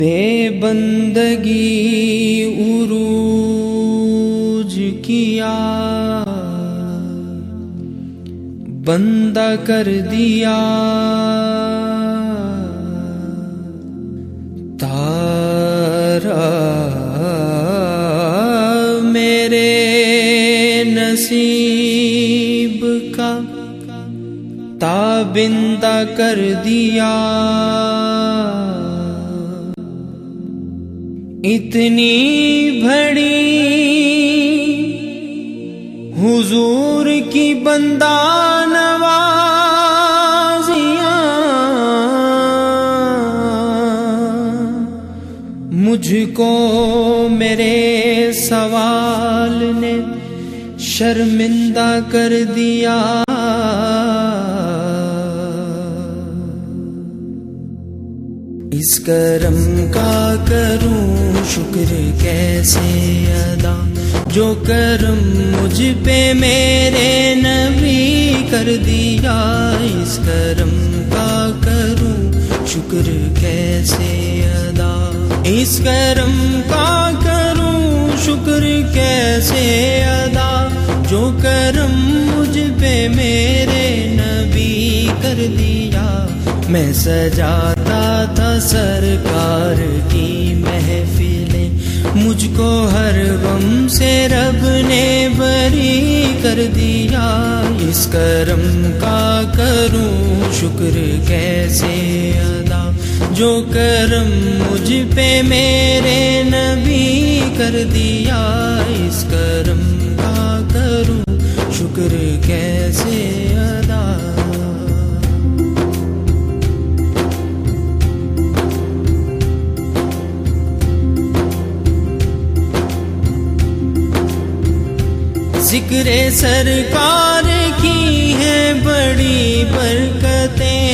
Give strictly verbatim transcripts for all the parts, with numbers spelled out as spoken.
بے بندگی عروج کیا، بندہ کر دیا تارا میرے نصیب کا، تابندہ کر دیا اتنی بڑی حضور کی بندہ نوازیاں، مجھ کو میرے سوال نے شرمندہ کر دیا۔ اس کرم کا کروں شکر کیسے ادا، جو کرم مجھ پہ میرے نبی کر دیا۔ اس کرم کا کروں شکر کیسے ادا، اس کرم کا کروں شکر کیسے ادا، جو کرم مجھ پہ میرے نبی کر دیا۔ میں سجاتا تھا سرکار کی محفلیں، مجھ کو ہر غم سے رب نے بری کر دیا۔ اس کرم کا کروں شکر کیسے ادا، جو کرم مجھ پہ میرے نبی کر دیا۔ اس کرم کا کروں شکر کیسے ادا۔ ذکر سرکار کی ہیں بڑی برکتیں،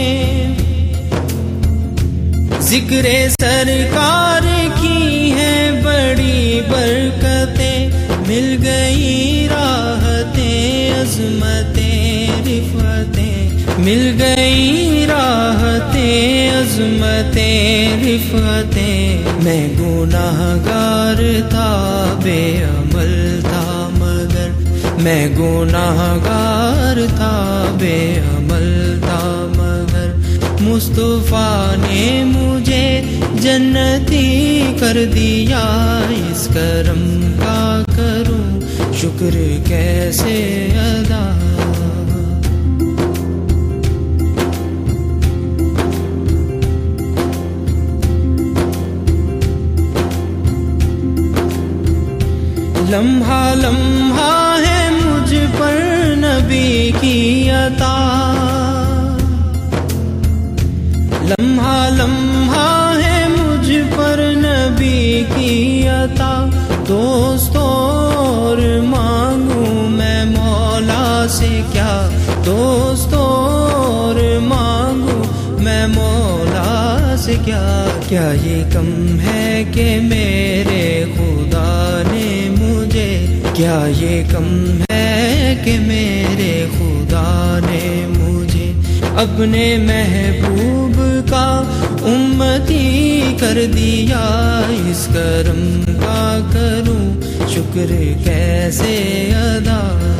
ذکر سرکار کی ہیں بڑی برکتیں، مل گئی راحتیں عظمتیں رفتیں، مل گئی راحتیں عظمتیں رفتیں۔ میں گناہ گار تھا بے عمل تھا مگر، میں گناہ گار تھا بے عمل تھا مگر، مصطفیٰ نے مجھے جنتی کر دیا۔ اس کرم کا کروں شکر کیسے ادا۔ لمحہ لمحہ ہے مجھ پر نبی کی عطا، لمحہ لمحہ ہے مجھ پر نبی کی عطا۔ دوست اور مانگوں میں مولا سے کیا، دوست اور مانگوں میں مولا سے کیا۔ کیا یہ کم ہے کہ میرے خدا نے مجھے، کیا یہ کم ہے کہ میرے خدا نے مجھے اپنے محبوب کا امتی کر دیا۔ اس کرم کا کروں شکر کیسے ادا۔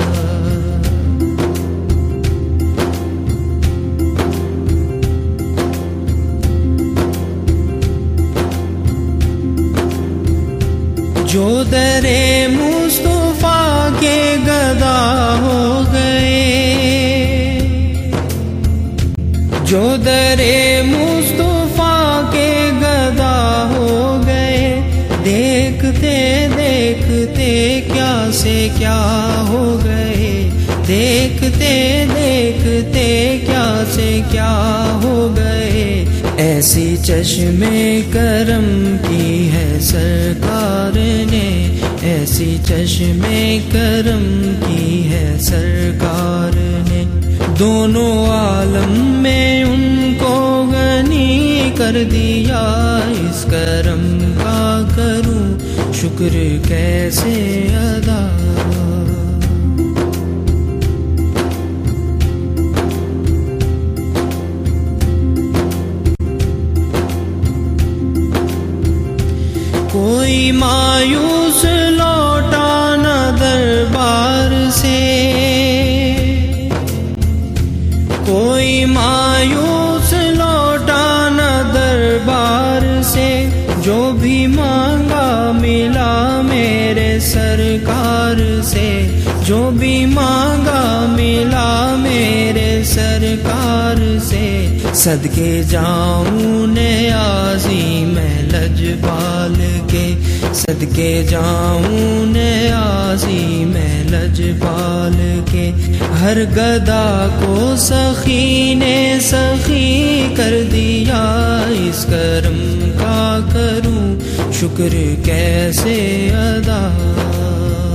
جو در مصطفیٰ کے گدا ہو گئے، جو در مصطفیٰ کے گدا ہو گئے، دیکھتے دیکھتے کیا سے کیا ہو گئے، دیکھتے دیکھتے کیا سے کیا ہو گئے۔ ایسی چشم کرم کی ہے سرکار نے، ایسی چشم کرم کی ہے سرکار نے، دونوں عالم میں ان کو غنی کر دیا۔ اس کرم کا کروں شکر کیسے ادا۔ کوئی مایوس لوٹا نہ دربار سے، کوئی مایوس لوٹا نہ دربار سے، جو بھی مانگا ملا میرے سرکار سے، جو بھی مانگا ملا میرے سرکار سے۔ صدقے جاؤں نیازی میں لجپال کے، صدقے جاؤں نیازی میں لجپال کے، ہر گدا کو سخی نے سخی کر دیا، اس کرم کا کروں شکر کیسے ادا۔